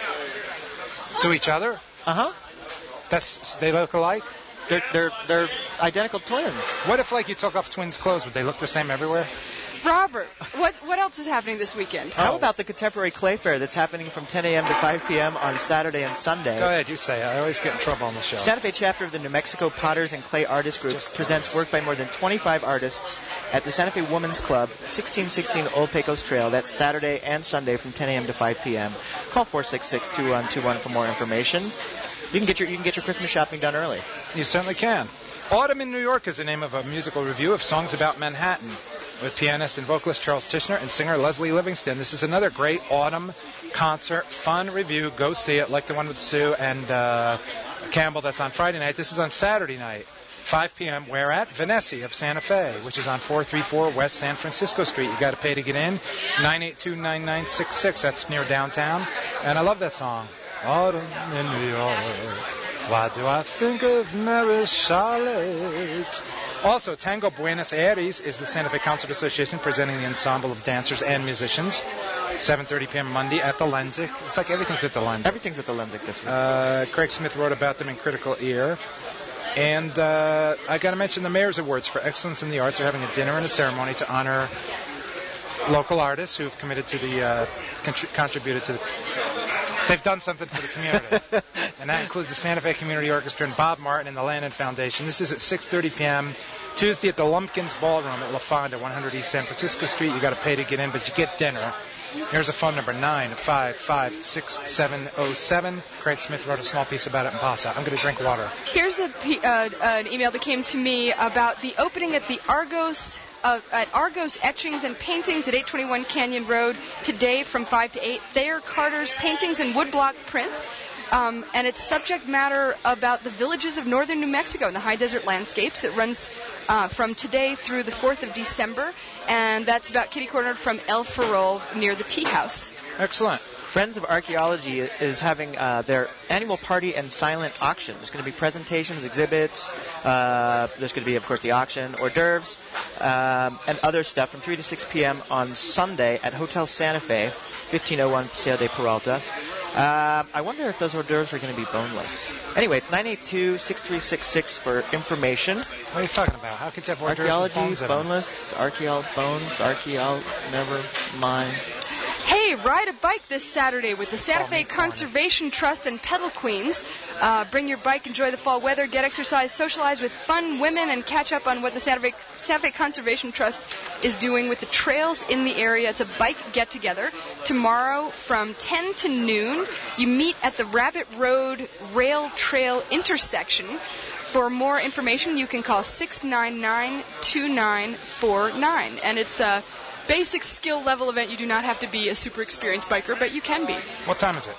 To each other? Uh-huh. That's they look alike? They're, they're, they're identical twins. What if, like, you took off twins' clothes? Would they look the same everywhere? Robert, what what else is happening this weekend? How about the Contemporary Clay Fair that's happening from ten a.m. to five p.m. on Saturday and Sunday? Go ahead, you say it. I always get in trouble on the show. Santa Fe chapter of the New Mexico Potters and Clay Artist Group presents work by more than twenty-five artists at the Santa Fe Women's Club, sixteen sixteen Old Pecos Trail. That's Saturday and Sunday from ten a.m. to five p.m. Call four six six, two one two one for more information. You can get your you can get your Christmas shopping done early. You certainly can. Autumn in New York is the name of a musical review of songs about Manhattan, with pianist and vocalist Charles Tishner and singer Leslie Livingston. This is another great autumn concert, fun review. Go see it, like the one with Sue and uh, Campbell that's on Friday night. This is on Saturday night, five p.m. Where at? Vanessa of Santa Fe, which is on four thirty-four West San Francisco Street. You got to pay to get in. nine eight two, nine nine six six. That's near downtown. And I love that song. Autumn in New York. Why do I think of Mary Charlotte? Also, Tango Buenos Aires is the Santa Fe Concert Association presenting the ensemble of dancers and musicians. seven thirty p.m. Monday at the Lenzik. It's like everything's at the Lenzik. Everything's at the Lenzik this week. Uh, Craig Smith wrote about them in Critical Ear. And uh, I got to mention the Mayor's Awards for Excellence in the Arts are having a dinner and a ceremony to honor local artists who've committed to the, uh, contri- contributed to the... They've done something for the community. And that includes the Santa Fe Community Orchestra and Bob Martin and the Landon Foundation. This is at six thirty p.m. Tuesday at the Lumpkins Ballroom at La Fonda, one hundred East San Francisco Street. You got to pay to get in, but you get dinner. Here's a phone number, nine five five, six seven zero seven. Craig Smith wrote a small piece about it in Pasa. I'm going to drink water. Here's a, uh, an email that came to me about the opening at the Argos... Uh, at Argos Etchings and Paintings at eight twenty-one Canyon Road today from five to eight. Thayer Carter's paintings and woodblock prints. Um, and it's subject matter about the villages of northern New Mexico and the high desert landscapes. It runs uh, from today through the fourth of December. And that's about kitty corner from El Farol near the Tea House. Excellent. Friends of Archaeology is having uh, their annual party and silent auction. There's going to be presentations, exhibits. Uh, there's going to be, of course, the auction, hors d'oeuvres, um, and other stuff from three to six p.m. on Sunday at Hotel Santa Fe, fifteen oh one Paseo de Peralta. Uh, I wonder if those hors d'oeuvres are going to be boneless. Anyway, it's nine eight two, six three six six for information. What are you talking about? How could you have hors d'oeuvres Archaeology, with bones boneless, archaeo, bones, archaeo, never mind. Hey, ride a bike this Saturday with the Santa Fe Conservation Trust and Pedal Queens. Uh, bring your bike, enjoy the fall weather, get exercise, socialize with fun women, and catch up on what the Santa Fe, Santa Fe Conservation Trust is doing with the trails in the area. It's a bike get-together. Tomorrow from ten to noon, you meet at the Rabbit Road Rail Trail intersection. For more information, you can call six nine nine, two nine four nine. And it's a basic skill level event. You do not have to be a super experienced biker, but you can be. What time is it?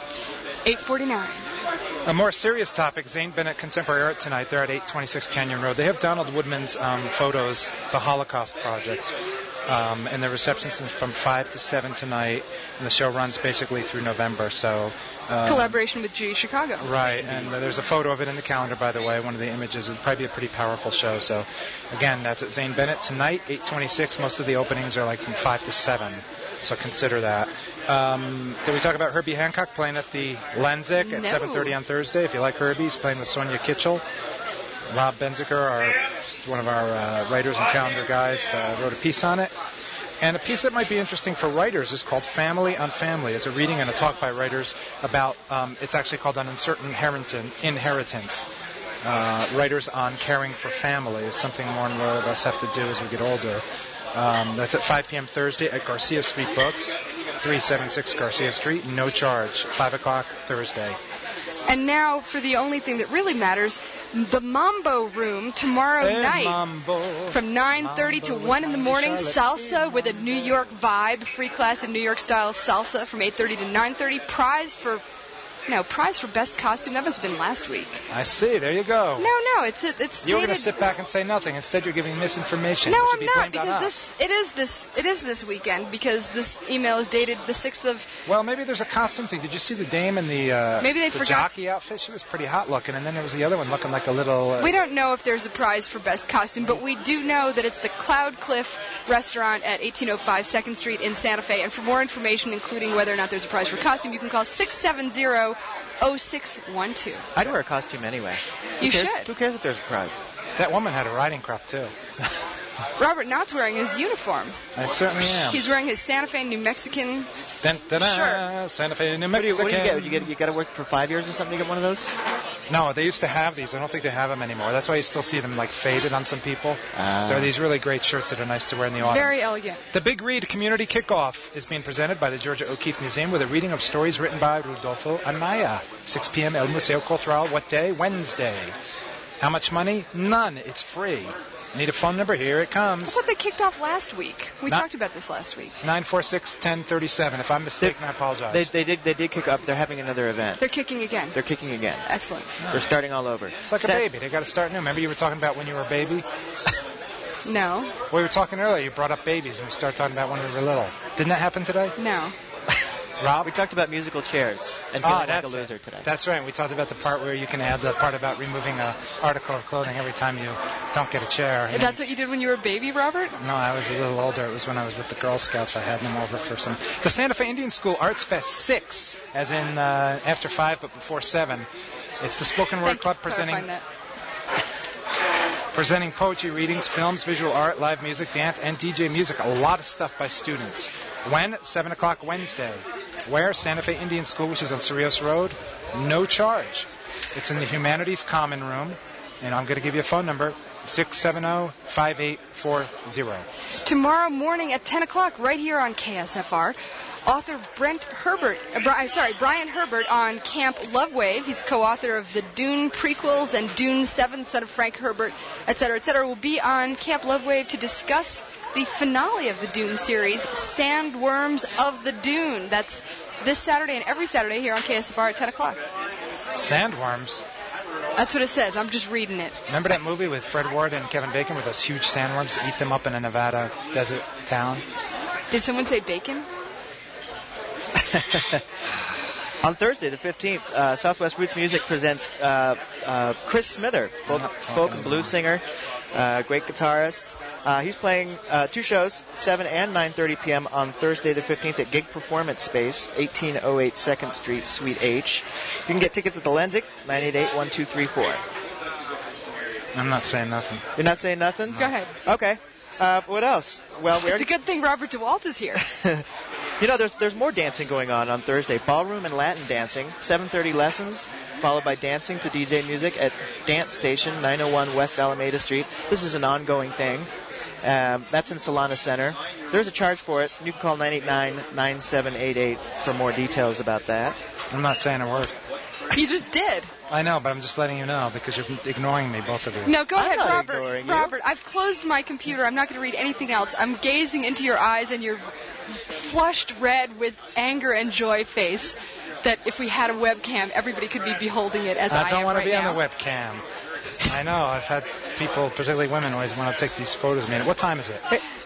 eight forty-nine. A more serious topic, Zane Bennett Contemporary Art tonight. They're at eight twenty-six Canyon Road. They have Donald Woodman's um, photos, the Holocaust Project. Um, and the reception's from five to seven tonight, and the show runs basically through November. So um, Collaboration with Judy Chicago. Right, and uh, there's a photo of it in the calendar, by the way, one of the images. It'll probably be a pretty powerful show. So, again, that's at Zane Bennett tonight, eight twenty-six. Most of the openings are like from five to seven, so consider that. Um, did we talk about Herbie Hancock playing at the Lenzik at No. seven thirty on Thursday? If you like Herbie, he's playing with Sonia Kitchell. Rob Benziker, our, just one of our uh, writers and calendar guys, uh, wrote a piece on it. And a piece that might be interesting for writers is called Family on Family. It's a reading and a talk by writers about, um, it's actually called An Uncertain Inheritance. Uh, writers on caring for family is something more and more of us have to do as we get older. Um, that's at five p.m. Thursday at Garcia Street Books, three seventy-six Garcia Street, no charge, five o'clock Thursday. And now for the only thing that really matters, the Mambo Room tomorrow El night Mambo. from nine thirty to one in the morning. Salsa with a New York vibe, free class in New York style salsa from eight thirty to nine thirty. Prize for No, prize for best costume. That must have been last week. I see. There you go. No, no, it's it's. You were going to dated- sit back and say nothing. Instead, you're giving misinformation. No, which I'm should be not blamed on because us. this it is this it is this weekend because this email is dated the sixth of. Well, maybe there's a costume thing. Did you see the dame in the uh, Maybe they the forgot- jockey outfit? She was pretty hot looking, and then there was the other one looking like a little. Uh, We don't know if there's a prize for best costume, but we do know that it's the Cloud Cliff restaurant at eighteen oh five second Street in Santa Fe. And for more information, including whether or not there's a prize for costume, you can call six seven zero oh six one two. I'd wear a costume anyway. Who You cares? should. Who cares if there's a prize? that woman had a riding crop too. Robert Knott's wearing his uniform. I certainly am. He's wearing his Santa Fe, New Mexican. Dun, dun, dun, Sure. Santa Fe, New What do you, Mexico. what do you get? You get you got to work for five years or something to get one of those? No, they used to have these. I don't think they have them anymore. That's why you still see them like faded on some people. They're these really great shirts that are nice to wear in the autumn. Very elegant. The Big Read Community Kickoff is being presented by the Georgia O'Keeffe Museum with a reading of stories written by Rudolfo Anaya. six p.m. El Museo Cultural. What day? Wednesday. How much money? None. It's free. Need a phone number? Here it I comes. thought they kicked off last week. We Not- talked about this last week. nine four six, one zero three seven. If I'm mistaken, I apologize. They, they did they did kick up. They're having another event. They're kicking again. They're kicking again. Excellent. They're starting all over. it's like a Sa- baby. They got to start new. Remember you were talking about when you were a baby? No, We were talking earlier. You brought up babies, and we started talking about when we were little. Didn't that happen today? no. Rob? We talked about musical chairs and feeling Ah, like a that's loser it. today. That's right. We talked about the part where you can add the part about removing a article of clothing every time you don't get a chair. And That's what you did when you were a baby, Robert? No, I was a little older. It was when I was with the Girl Scouts. I had them over for some. The Santa Fe Indian School Arts Fest six, as in uh, after five but before seven. It's the spoken word Thank you club for presenting clarifying that. presenting poetry readings, films, visual art, live music, dance, and D J music. A lot of stuff by students. When? seven o'clock Wednesday. Where? Santa Fe Indian School, which is on Cerrillos Road. No charge. It's in the Humanities Common Room. And I'm going to give you a phone number, six seven zero, five eight four zero. Tomorrow morning at ten o'clock, right here on K S F R, author Brent Herbert, uh, Bri- sorry, Brian Herbert on Camp Love Wave. He's co-author of the Dune prequels and Dune seven, son of Frank Herbert, et cetera, et cetera, will be on Camp Love Wave to discuss the finale of the Dune series, Sandworms of the Dune. That's this Saturday and every Saturday here on K S F R at ten o'clock. Sandworms. That's what it says. I'm just reading it. Remember that movie with Fred Ward and Kevin Bacon with those huge sandworms that eat them up in a Nevada desert town? Did someone say bacon? On Thursday, the fifteenth, uh, Southwest Roots Music presents uh, uh, Chris Smither, folk, folk and blues singer, uh, great guitarist. Uh, he's playing uh, two shows, seven and nine thirty p.m. on Thursday the fifteenth at Gig Performance Space, eighteen oh eight second Street, Suite H. You can get tickets at the Lenzik, nine eight eight, one two three four. I'm not saying nothing. You're not saying nothing? Go ahead. Okay. Uh, what else? Well, we It's already, a good thing Robert DeWalt is here. you know, there's there's more dancing going on on Thursday. Ballroom and Latin dancing, seven thirty lessons, followed by dancing to D J music at Dance Station, nine oh one West Alameda Street. This is an ongoing thing. Um, that's in Solana Center. There's a charge for it. You can call nine eight nine, nine seven eight eight for more details about that. I'm not saying a word. You just did. I know, but I'm just letting you know because you're ignoring me, both of you. No, go I'm ahead, not Robert. ignoring you. Robert, I've closed my computer. I'm not going to read anything else. I'm gazing into your eyes and your flushed red with anger and joy face that if we had a webcam, everybody could be beholding it as I, I don't am want right to be now. on the webcam. I know. I've had people, particularly women, always want to take these photos of me. What time is it? eight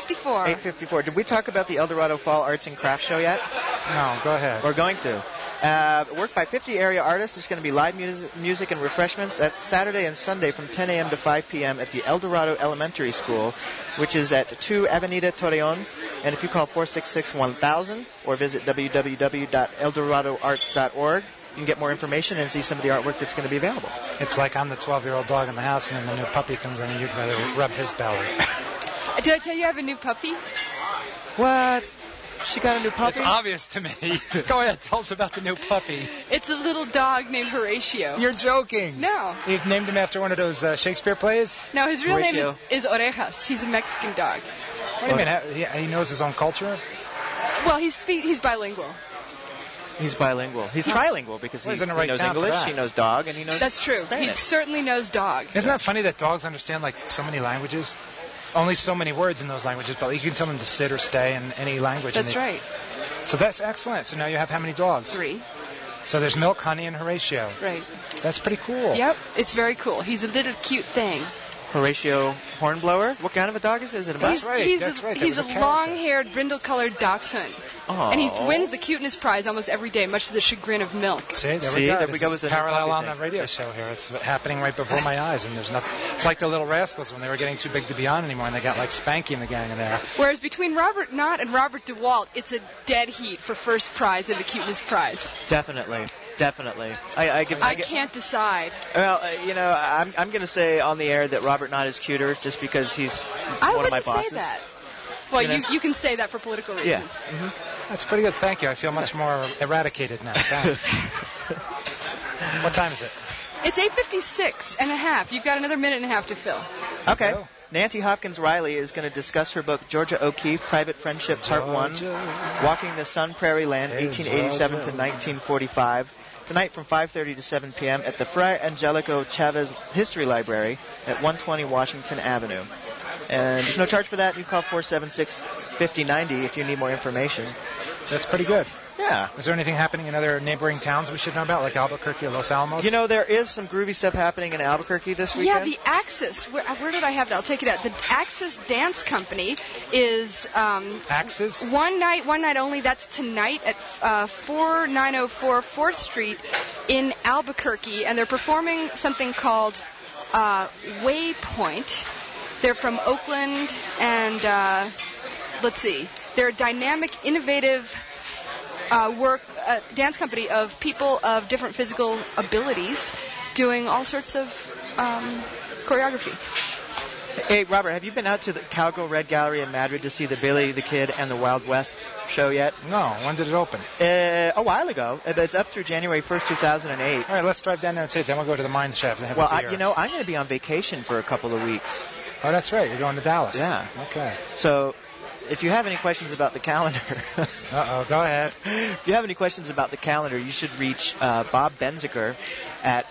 fifty-four. eight fifty-four. Did we talk about the El Dorado Fall Arts and Crafts Show yet? No, go ahead. We're going to. Uh, work by fifty area artists. There's going to be live music, music and refreshments. That's Saturday and Sunday from ten a.m. to five p.m. at the El Dorado Elementary School, which is at two Avenida Torreon. And if you call four six six, one thousand or visit w w w dot el dorado arts dot org, you can get more information and see some of the artwork that's going to be available. It's like I'm the twelve-year-old dog in the house, and then the new puppy comes in, and you'd rather rub his belly. Did I tell you I have a new puppy? What? She got a new puppy? It's obvious to me. Go ahead, tell us about the new puppy. It's a little dog named Horatio. You're joking. No. You've named him after one of those uh, Shakespeare plays? No, his real Horatio. name is, is Orejas. He's a Mexican dog. What do you mean? Ha- He, he knows his own culture? Well, he's spe- he's bilingual. He's bilingual. He's trilingual because he, Well, he's in the he right knows town for English, that. he knows dog, and he knows That's true. Spanish. He certainly knows dog. Isn't that funny that dogs understand like so many languages? Only so many words in those languages, but you can tell them to sit or stay in any language. and That's they- right. So that's excellent. So now you have how many dogs? Three. So there's Milk, Honey, and Horatio. Right. That's pretty cool. Yep. It's very cool. He's a little cute thing. Horatio Hornblower. What kind of a dog is it? Is it a That's he's, mouse? right, He's that's a, right, that He's was a, a character. long-haired, brindle-colored dachshund. Aw. And he wins the cuteness prize almost every day, much to the chagrin of Milk. See, there See, we go. there we This go is with the new parallel puppy on thing. the radio show here. It's happening right before my eyes, and there's nothing. It's like the Little Rascals when they were getting too big to be on anymore, and they got like Spanky and the gang in there. Whereas between Robert Knott and Robert DeWalt, it's a dead heat for first prize in the cuteness prize. Definitely. Definitely. I, I, give, I, I get- can't decide. Well, uh, you know, I'm, I'm going to say on the air that Robert Knott is cuter just because he's I one of my wouldn't bosses. say that. Well, You know? you, you can say that for political reasons. Yeah. That's pretty good. Thank you. I feel much more eradicated now. Thanks. What time is it? It's eight fifty-six and a half. You've got another minute and a half to fill. Okay. Go. Nancy Hopkins Riley is going to discuss her book, Georgia O'Keeffe, Private Friendship, Part one, Walking the Sun Prairie Land, eighteen eighty-seven to nineteen forty-five. Tonight from five thirty to seven p.m. at the Fray Angelico Chavez History Library at one twenty Washington Avenue. And there's no charge for that. You call four seven six, five oh nine oh if you need more information. That's pretty good. Yeah. Is there anything happening in other neighboring towns we should know about, like Albuquerque or Los Alamos? You know, there is some groovy stuff happening in Albuquerque this Yeah, weekend. the Axis. Where, where did I have that? I'll take it out. The Axis Dance Company is um, Axes? one night, one night only. That's tonight at uh, four nine oh four fourth Street in Albuquerque, and they're performing something called uh, Waypoint. They're from Oakland, and uh, let's see, they're a dynamic, innovative uh, work uh, dance company of people of different physical abilities doing all sorts of um, choreography. Hey, Robert, have you been out to the Cowgirl Red Gallery in Madrid to see the Billy the Kid and the Wild West show yet? No. When did it open? Uh, a while ago. Uh, It's up through January first, two thousand eight. All right, let's drive down there and see it. Then we'll go to the mine shaft and have Well, a I, beer. you know, I'm going to be on vacation for a couple of weeks. Oh, that's right. You're going to Dallas. Yeah. Okay. So if you have any questions about the calendar, Uh-oh. Go ahead. if you have any questions about the calendar, you should reach uh, Bob Benziker at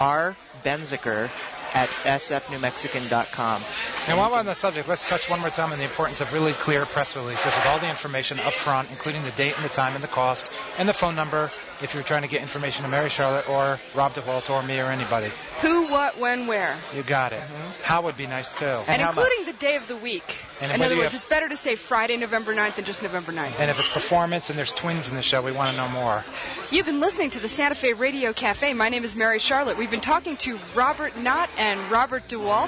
rbenziker at s f new mexican dot com. And while we're on the subject, let's touch one more time on the importance of really clear press releases with all the information up front, including the date and the time and the cost, and the phone number if you're trying to get information to Mary Charlotte or Rob DeWalt or me or anybody. Who, what, when, where. You got it. How would be nice, too. And, how including the day of the week. And In whether other you words, have- it's better to say Friday, November ninth than just November ninth. And if it's performance and there's twins in the show, we want to know more. You've been listening to the Santa Fe Radio Cafe. My name is Mary Charlotte. We've been talking to Robert Knott and Robert DeWalt,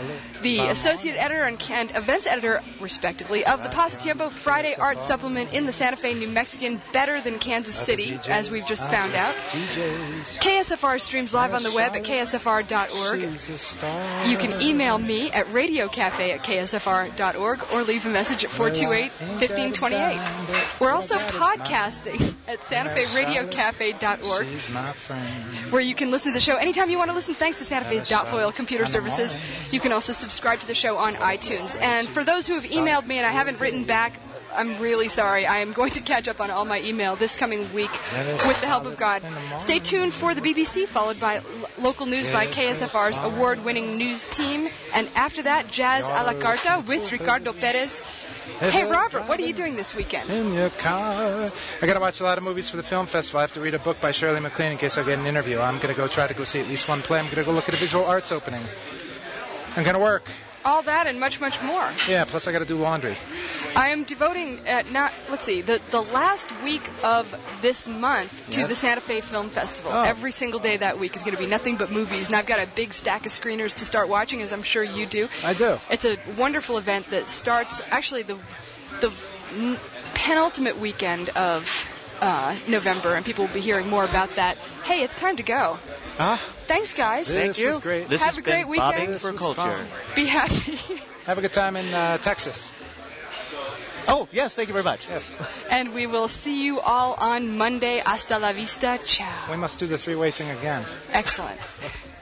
the associate editor and, and events editor, respectively, of the Pasatiempo Friday Art Supplement in the Santa Fe, New Mexican, better than Kansas City, as we've just found out. K S F R streams live on the web at k s f r dot org. You can email me at radiocafe at k s f r dot org or leave a message at four two eight, one five two eight. We're also podcasting at santa fe radio cafe dot org, She's my friend. where you can listen to the show anytime you want to listen thanks to Santa Fe's Dot Foil computer services. You can also subscribe to the show on iTunes. And for those who have emailed me and I haven't written back, I'm really sorry. I am going to catch up on all my email this coming week with the help of God. Stay tuned for the B B C, followed by l- local news by K S F R's award-winning news team. And after that, Jazz a la Carta with Ricardo Perez. Hey, Robert, what are you doing this weekend? In your car. I got to watch a lot of movies for the film festival. I have to read a book by Shirley MacLaine in case I get an interview. I'm going to go try to go see at least one play. I'm going to go look at a visual arts opening. I'm going to work. All that and much, much more. Yeah, plus I got to do laundry. I am devoting, uh, not, let's see, the, the last week of this month to Yes. the Santa Fe Film Festival. Oh. Every single day that week is going to be nothing but movies, and I've got a big stack of screeners to start watching, as I'm sure you do. I do. It's a wonderful event that starts, actually, the, the n- penultimate weekend of uh, November, and people will be hearing more about that. Hey, it's time to go. Ah, Thanks, guys. This Thank you. was great. This Have has a great been weekend. Bobbing This for was Culture. fun. Be happy. Have a good time in uh, Texas. Oh, yes, thank you very much. Yes. And we will see you all on Monday. Hasta la vista. Ciao. We must do the three-way thing again. Excellent.